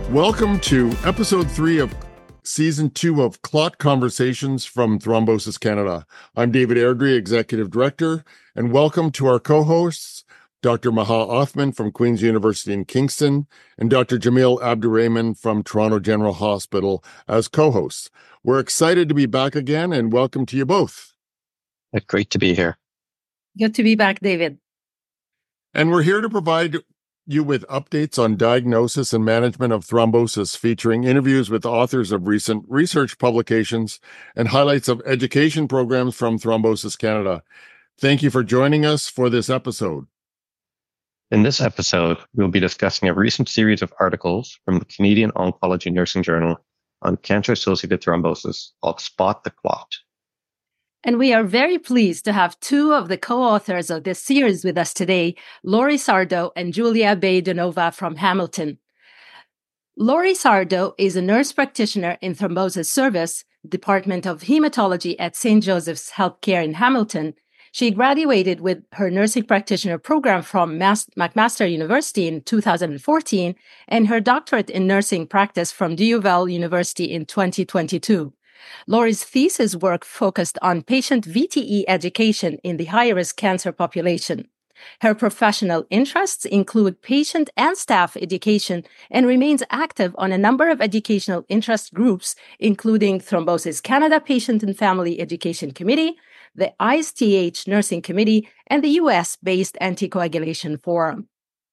Welcome to episode 3 of season 2 of Clot Conversations from Thrombosis Canada. I'm David Airdrie, Executive Director, and welcome to our co-hosts, Dr. Maha Othman from Queen's University in Kingston and Dr. Jamil Abdurrahman from Toronto General Hospital as co-hosts. We're excited to be back again and welcome to you both. Great to be here. Good to be back, David. And we're here to provide you with updates on diagnosis and management of thrombosis, featuring interviews with authors of recent research publications and highlights of education programs from Thrombosis Canada. Thank you for joining us for this episode. In this episode, we'll be discussing a recent series of articles from the Canadian Oncology Nursing Journal on cancer-associated thrombosis called Spot the Clot. And we are very pleased to have two of the co-authors of this series with us today, Lori Sardo and Julia Baydonova from Hamilton. Lori Sardo is a nurse practitioner in Thrombosis Service, Department of Hematology at St. Joseph's Healthcare in Hamilton. She graduated with her nursing practitioner program from McMaster University in 2014 and her doctorate in nursing practice from DUVL University in 2022. Lori's thesis work focused on patient VTE education in the high-risk cancer population. Her professional interests include patient and staff education and remains active on a number of educational interest groups, including Thrombosis Canada Patient and Family Education Committee, the ISTH Nursing Committee, and the U.S.-based Anticoagulation Forum.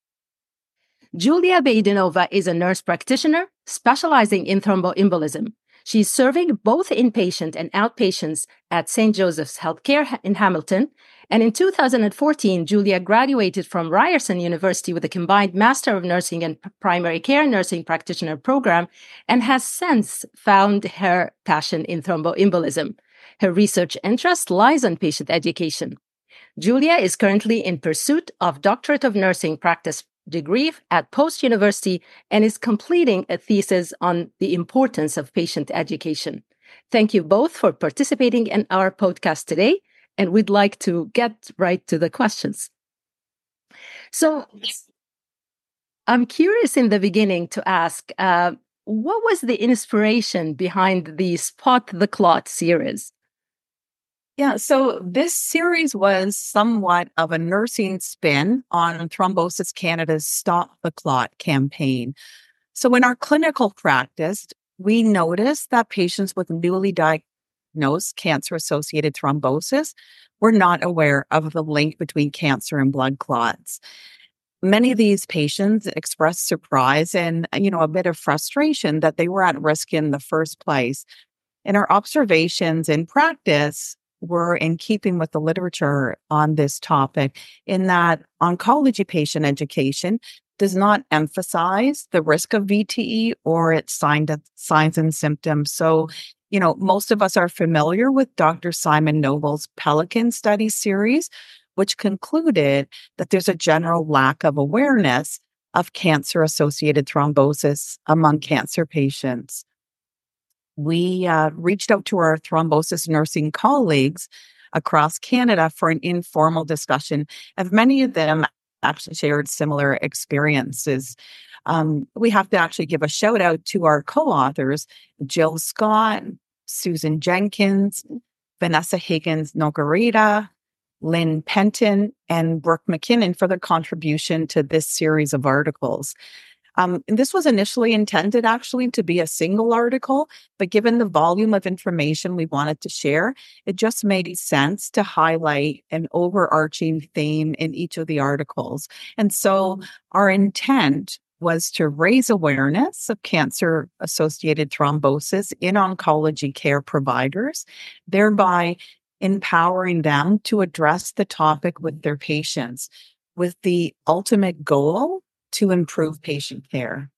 Julia Baydonova is a nurse practitioner specializing in thromboembolism. She's serving both inpatient and outpatients at St. Joseph's Healthcare in Hamilton. And in 2014, Julia graduated from Ryerson University with a combined Master of Nursing and Primary Care Nursing Practitioner program and has since found her passion in thromboembolism. Her research interest lies on patient education. Julia is currently in pursuit of Doctorate of Nursing Practice degree at Post University and is completing a thesis on the importance of patient education. Thank you both for participating in our podcast today, and we'd like to get right to the questions. So I'm curious in the beginning to ask, what was the inspiration behind the Spot the Clot series? Yeah, so this series was somewhat of a nursing spin on Thrombosis Canada's Stop the Clot campaign. So in our clinical practice, we noticed that patients with newly diagnosed cancer-associated thrombosis were not aware of the link between cancer and blood clots. Many of these patients expressed surprise and, a bit of frustration that they were at risk in the first place. And our observations in practice were in keeping with the literature on this topic, in that oncology patient education does not emphasize the risk of VTE or its signs and symptoms. So, most of us are familiar with Dr. Simon Noble's Pelican study series, which concluded that there's a general lack of awareness of cancer-associated thrombosis among cancer patients. We reached out to our thrombosis nursing colleagues across Canada for an informal discussion, and many of them actually shared similar experiences. We have to actually give a shout out to our co-authors, Jill Scott, Susan Jenkins, Vanessa Higgins-Nogarita, Lynn Penton, and Brooke McKinnon for their contribution to this series of articles. And this was initially intended actually to be a single article, but given the volume of information we wanted to share, it just made sense to highlight an overarching theme in each of the articles. And so our intent was to raise awareness of cancer-associated thrombosis in oncology care providers, thereby empowering them to address the topic with their patients, with the ultimate goal to improve patient care.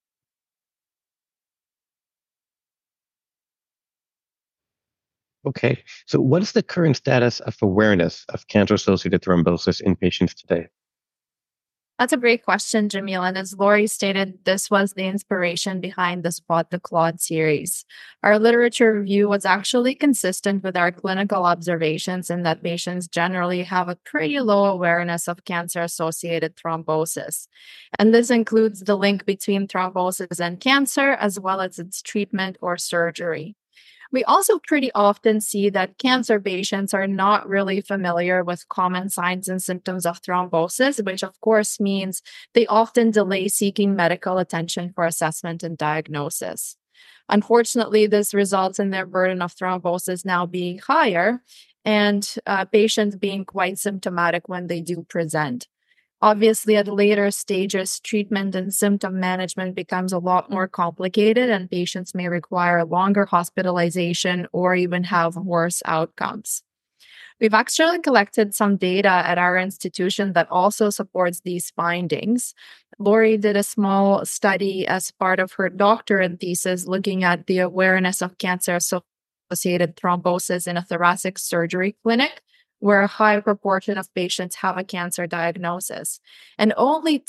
Okay, so what is the current status of awareness of cancer-associated thrombosis in patients today? That's a great question, Jamil. And as Lori stated, this was the inspiration behind the Spot the Clot series. Our literature review was actually consistent with our clinical observations in that patients generally have a pretty low awareness of cancer-associated thrombosis. And this includes the link between thrombosis and cancer, as well as its treatment or surgery. We also pretty often see that cancer patients are not really familiar with common signs and symptoms of thrombosis, which of course means they often delay seeking medical attention for assessment and diagnosis. Unfortunately, this results in their burden of thrombosis now being higher and patients being quite symptomatic when they do present. Obviously, at later stages, treatment and symptom management becomes a lot more complicated, and patients may require longer hospitalization or even have worse outcomes. We've actually collected some data at our institution that also supports these findings. Lori did a small study as part of her doctorate thesis looking at the awareness of cancer-associated thrombosis in a thoracic surgery clinic, where a high proportion of patients have a cancer diagnosis. And only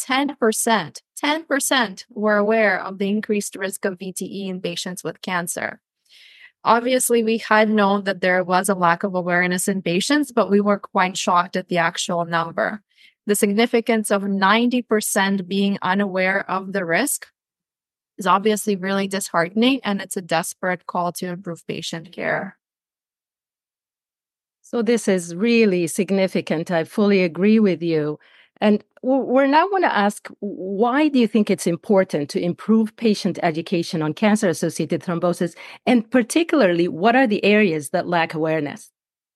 10% were aware of the increased risk of VTE in patients with cancer. Obviously, we had known that there was a lack of awareness in patients, but we were quite shocked at the actual number. The significance of 90% being unaware of the risk is obviously really disheartening, and it's a desperate call to improve patient care. So this is really significant. I fully agree with you. And we're now going to ask, why do you think it's important to improve patient education on cancer-associated thrombosis? And particularly, what are the areas that lack awareness?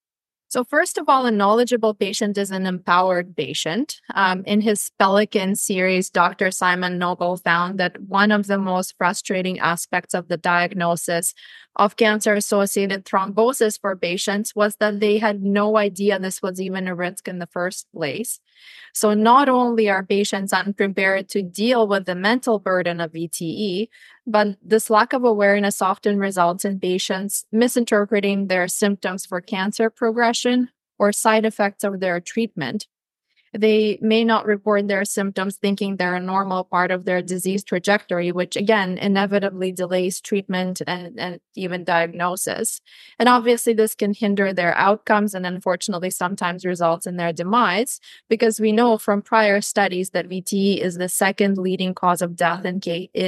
So first of all, a knowledgeable patient is an empowered patient. In his Pelican series, Dr. Simon Noble found that one of the most frustrating aspects of the diagnosis of cancer-associated thrombosis for patients was that they had no idea this was even a risk in the first place. So not only are patients unprepared to deal with the mental burden of VTE, but this lack of awareness often results in patients misinterpreting their symptoms for cancer progression or side effects of their treatment. They may not report their symptoms thinking they're a normal part of their disease trajectory, which again inevitably delays treatment and even diagnosis. And obviously, this can hinder their outcomes and unfortunately sometimes results in their demise, because we know from prior studies that VTE is the second leading cause of death in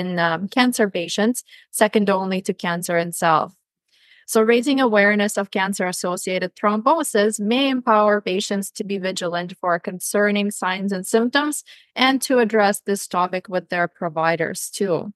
cancer patients, second only to cancer itself. So raising awareness of cancer-associated thrombosis may empower patients to be vigilant for concerning signs and symptoms and to address this topic with their providers too.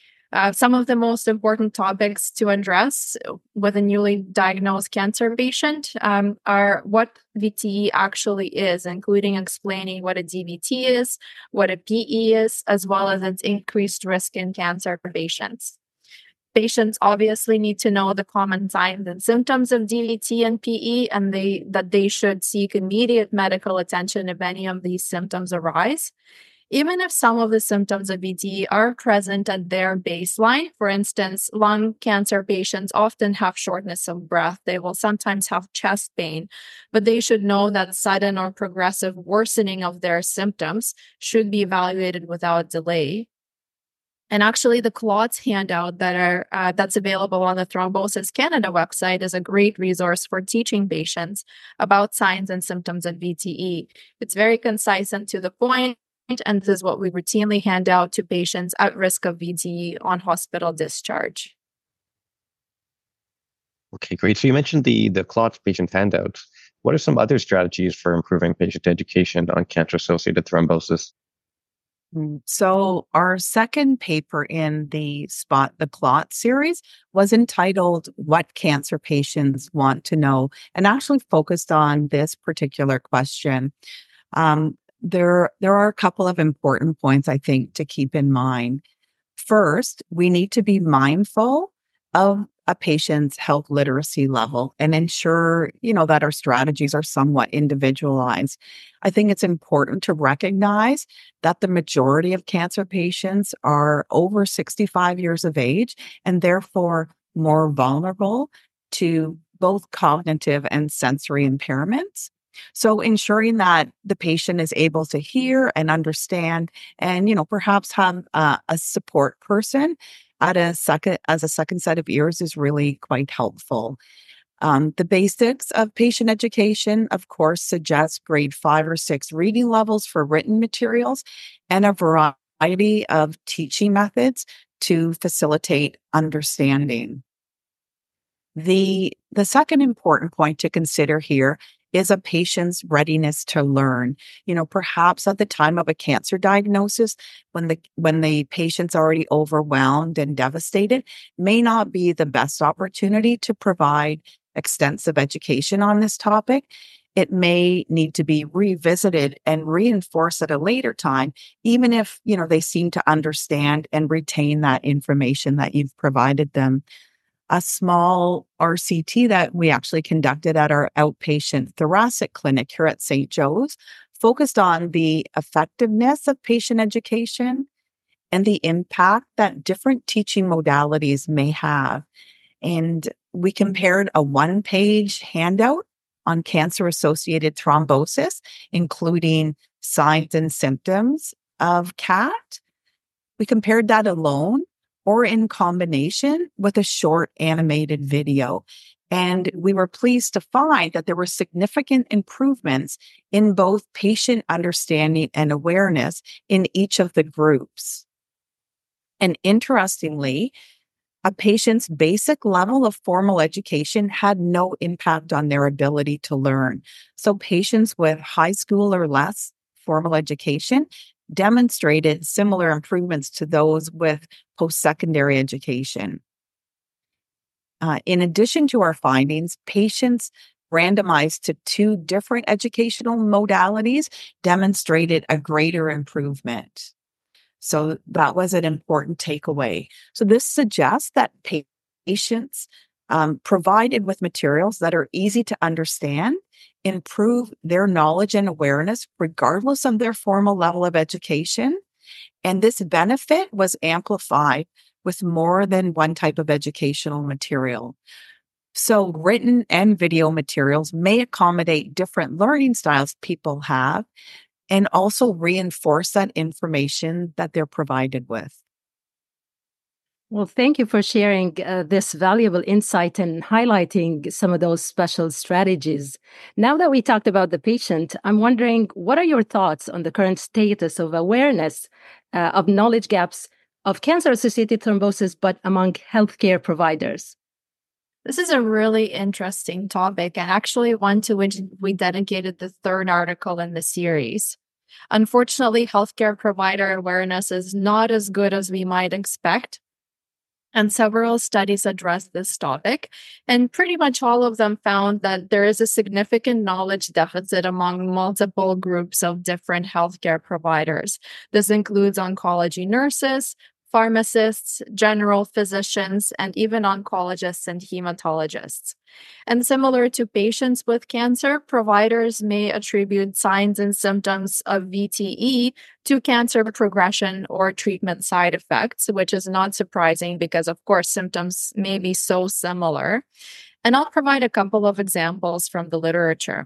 Some of the most important topics to address with a newly diagnosed cancer patient are what VTE actually is, including explaining what a DVT is, what a PE is, as well as its increased risk in cancer patients. Patients obviously need to know the common signs and symptoms of DVT and PE, and that they should seek immediate medical attention if any of these symptoms arise. Even if some of the symptoms of VTE are present at their baseline, for instance, lung cancer patients often have shortness of breath. They will sometimes have chest pain, but they should know that sudden or progressive worsening of their symptoms should be evaluated without delay. And actually, the clots handout that's available on the Thrombosis Canada website is a great resource for teaching patients about signs and symptoms of VTE. It's very concise and to the point, and this is what we routinely hand out to patients at risk of VTE on hospital discharge. Okay, great. So you mentioned the clots patient handout. What are some other strategies for improving patient education on cancer-associated thrombosis? So our second paper in the Spot the Clot series was entitled What Cancer Patients Want to Know, and actually focused on this particular question. There are a couple of important points, I think, to keep in mind. First, we need to be mindful of a patient's health literacy level and ensure, that our strategies are somewhat individualized. I think it's important to recognize that the majority of cancer patients are over 65 years of age and therefore more vulnerable to both cognitive and sensory impairments. So ensuring that the patient is able to hear and understand and, perhaps have a support person as a second set of ears is really quite helpful. The basics of patient education, of course, suggest grade 5 or 6 reading levels for written materials and a variety of teaching methods to facilitate understanding. The second important point to consider here is a patient's readiness to learn. Perhaps at the time of a cancer diagnosis, when the patient's already overwhelmed and devastated, may not be the best opportunity to provide extensive education on this topic. It may need to be revisited and reinforced at a later time, even if, they seem to understand and retain that information that you've provided them. A small RCT that we actually conducted at our outpatient thoracic clinic here at St. Joe's focused on the effectiveness of patient education and the impact that different teaching modalities may have. And we compared a 1-page handout on cancer-associated thrombosis, including signs and symptoms of CAT. We compared that alone or in combination with a short animated video. And we were pleased to find that there were significant improvements in both patient understanding and awareness in each of the groups. And interestingly, a patient's basic level of formal education had no impact on their ability to learn. So patients with high school or less formal education demonstrated similar improvements to those with post-secondary education. In addition to our findings, patients randomized to 2 different educational modalities demonstrated a greater improvement. So that was an important takeaway. So this suggests that patients provided with materials that are easy to understand improve their knowledge and awareness regardless of their formal level of education. And this benefit was amplified with more than one type of educational material. So written and video materials may accommodate different learning styles people have and also reinforce that information that they're provided with. Well, thank you for sharing this valuable insight and highlighting some of those special strategies. Now that we talked about the patient, I'm wondering, what are your thoughts on the current status of awareness of knowledge gaps of cancer-associated thrombosis, but among healthcare providers? This is a really interesting topic, and actually one to which we dedicated the 3rd article in the series. Unfortunately, healthcare provider awareness is not as good as we might expect. And several studies addressed this topic, and pretty much all of them found that there is a significant knowledge deficit among multiple groups of different healthcare providers. This includes oncology nurses, pharmacists, general physicians, and even oncologists and hematologists. And similar to patients with cancer, providers may attribute signs and symptoms of VTE to cancer progression or treatment side effects, which is not surprising because, of course, symptoms may be so similar. And I'll provide a couple of examples from the literature.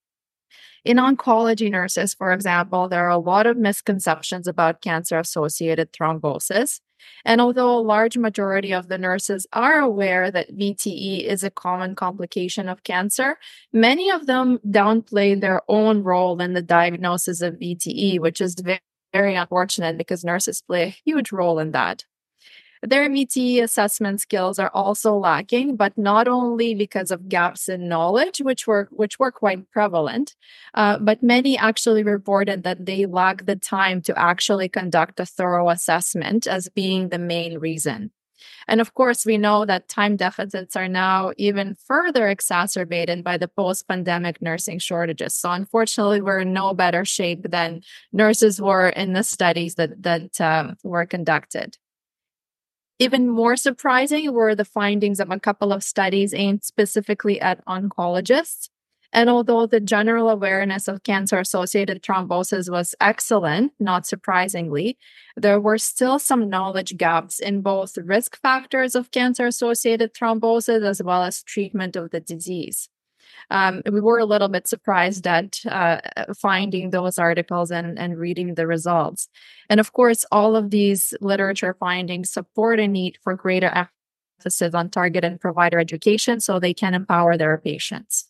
In oncology nurses, for example, there are a lot of misconceptions about cancer-associated thrombosis. And although a large majority of the nurses are aware that VTE is a common complication of cancer, many of them downplay their own role in the diagnosis of VTE, which is very, very unfortunate because nurses play a huge role in that. Their VTE assessment skills are also lacking, but not only because of gaps in knowledge, which were quite prevalent, but many actually reported that they lack the time to actually conduct a thorough assessment as being the main reason. And of course, we know that time deficits are now even further exacerbated by the post-pandemic nursing shortages. So unfortunately, we're in no better shape than nurses were in the studies that were conducted. Even more surprising were the findings of a couple of studies aimed specifically at oncologists. And although the general awareness of cancer-associated thrombosis was excellent, not surprisingly, there were still some knowledge gaps in both risk factors of cancer-associated thrombosis as well as treatment of the disease. We were a little bit surprised at finding those articles and reading the results. And of course, all of these literature findings support a need for greater emphasis on targeted provider education so they can empower their patients.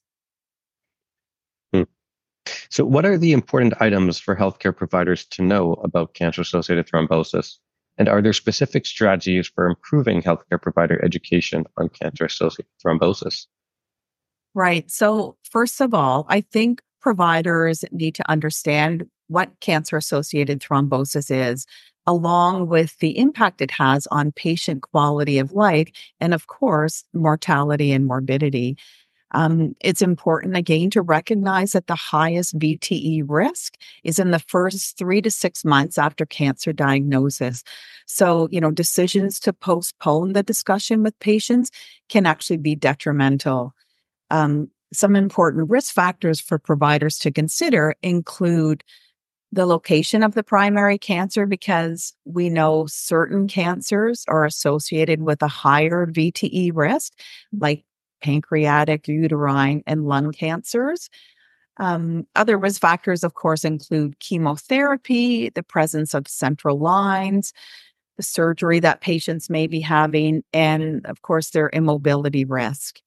So what are the important items for healthcare providers to know about cancer-associated thrombosis? And are there specific strategies for improving healthcare provider education on cancer-associated thrombosis? Right. So first of all, I think providers need to understand what cancer-associated thrombosis is, along with the impact it has on patient quality of life, and of course, mortality and morbidity. It's important, again, to recognize that the highest VTE risk is in the first 3 to 6 months after cancer diagnosis. So, decisions to postpone the discussion with patients can actually be detrimental. Some important risk factors for providers to consider include the location of the primary cancer, because we know certain cancers are associated with a higher VTE risk, like pancreatic, uterine, and lung cancers. Other risk factors, of course, include chemotherapy, the presence of central lines, the surgery that patients may be having, and of course, their immobility risk.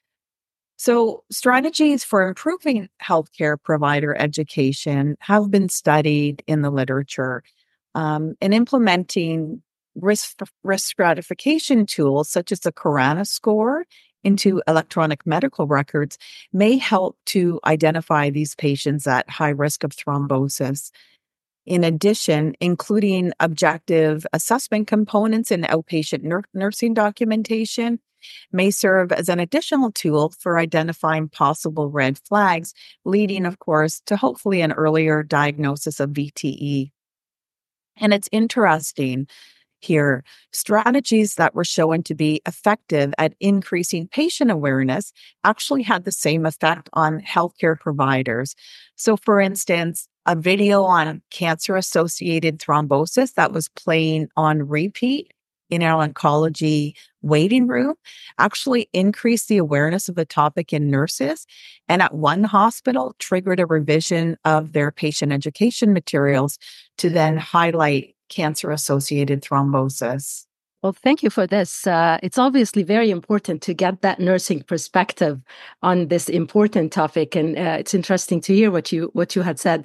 So, strategies for improving healthcare provider education have been studied in the literature, and implementing risk stratification tools such as the Khorana score into electronic medical records may help to identify these patients at high risk of thrombosis. In addition, including objective assessment components in outpatient nursing documentation may serve as an additional tool for identifying possible red flags, leading, of course, to hopefully an earlier diagnosis of VTE. And it's interesting here, strategies that were shown to be effective at increasing patient awareness actually had the same effect on healthcare providers. So, for instance, a video on cancer-associated thrombosis that was playing on repeat in our oncology waiting room actually increased the awareness of the topic in nurses, and at one hospital triggered a revision of their patient education materials to then highlight cancer-associated thrombosis. Well, thank you for this. It's obviously very important to get that nursing perspective on this important topic, and it's interesting to hear what you had said.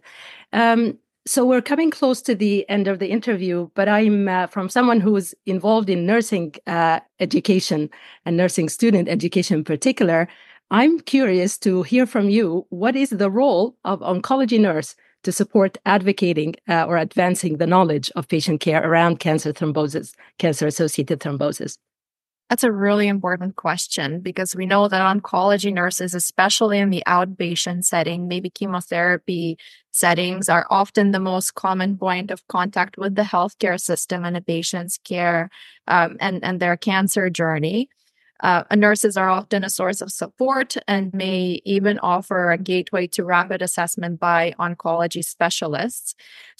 So we're coming close to the end of the interview, but I'm from someone who is involved in nursing education and nursing student education in particular. I'm curious to hear from you. What is the role of oncology nurse to support advocating or advancing the knowledge of patient care around cancer thrombosis, cancer-associated thrombosis? That's a really important question, because we know that oncology nurses, especially in the outpatient setting, maybe chemotherapy settings, are often the most common point of contact with the healthcare system and a patient's care and their cancer journey. Nurses are often a source of support and may even offer a gateway to rapid assessment by oncology specialists.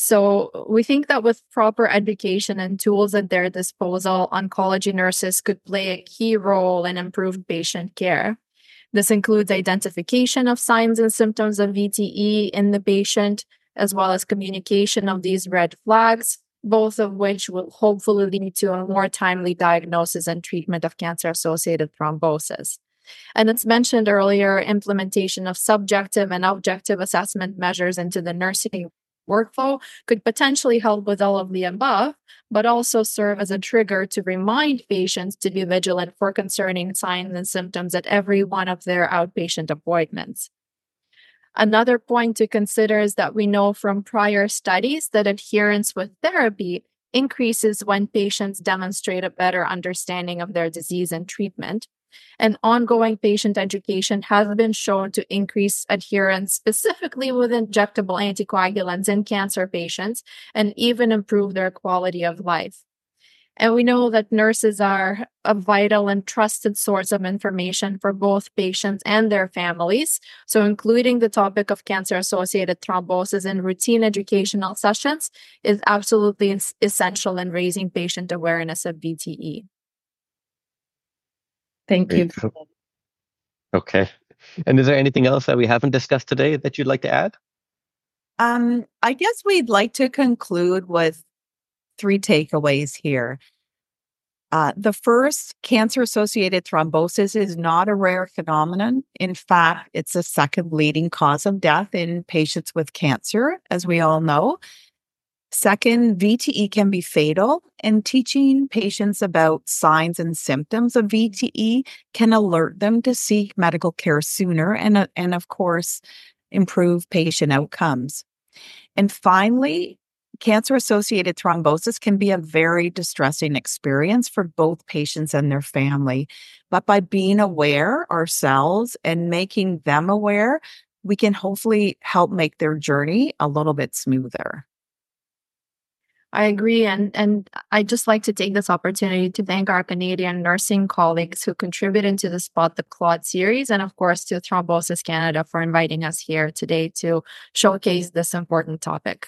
So we think that with proper education and tools at their disposal, oncology nurses could play a key role in improved patient care. This includes identification of signs and symptoms of VTE in the patient, as well as communication of these red flags, both of which will hopefully lead to a more timely diagnosis and treatment of cancer-associated thrombosis. And as mentioned earlier, implementation of subjective and objective assessment measures into the nursing workflow could potentially help with all of the above, but also serve as a trigger to remind patients to be vigilant for concerning signs and symptoms at every one of their outpatient appointments. Another point to consider is that we know from prior studies that adherence with therapy increases when patients demonstrate a better understanding of their disease and treatment. And ongoing patient education has been shown to increase adherence specifically with injectable anticoagulants in cancer patients and even improve their quality of life. And we know that nurses are a vital and trusted source of information for both patients and their families. So including the topic of cancer-associated thrombosis in routine educational sessions is absolutely essential in raising patient awareness of VTE. Thank you. Okay. And is there anything else that we haven't discussed today that you'd like to add? I guess we'd like to conclude with 3 takeaways here. The first, cancer-associated thrombosis is not a rare phenomenon. In fact, it's the second leading cause of death in patients with cancer, as we all know. Second, VTE can be fatal, and teaching patients about signs and symptoms of VTE can alert them to seek medical care sooner and of course, improve patient outcomes. And finally, cancer-associated thrombosis can be a very distressing experience for both patients and their family. But by being aware ourselves and making them aware, we can hopefully help make their journey a little bit smoother. I agree. And I'd just like to take this opportunity to thank our Canadian nursing colleagues who contributed to the Spot the Clot series, and of course to Thrombosis Canada for inviting us here today to showcase this important topic.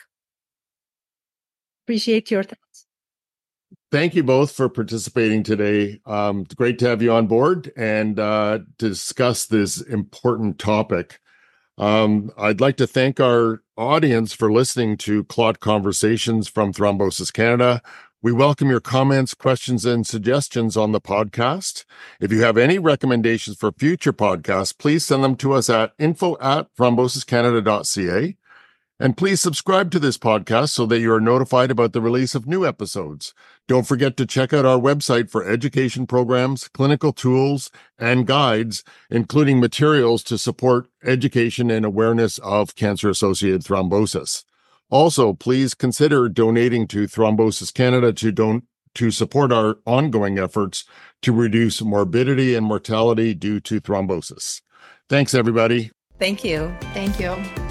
Appreciate your thoughts. Thank you both for participating today. It's great to have you on board and discuss this important topic. I'd like to thank our audience for listening to Clot Conversations from Thrombosis Canada. We welcome your comments, questions, and suggestions on the podcast. If you have any recommendations for future podcasts, please send them to us at info@thrombosiscanada.ca. And please subscribe to this podcast so that you are notified about the release of new episodes. Don't forget to check out our website for education programs, clinical tools, and guides, including materials to support education and awareness of cancer-associated thrombosis. Also, please consider donating to Thrombosis Canada to support our ongoing efforts to reduce morbidity and mortality due to thrombosis. Thanks, everybody. Thank you. Thank you.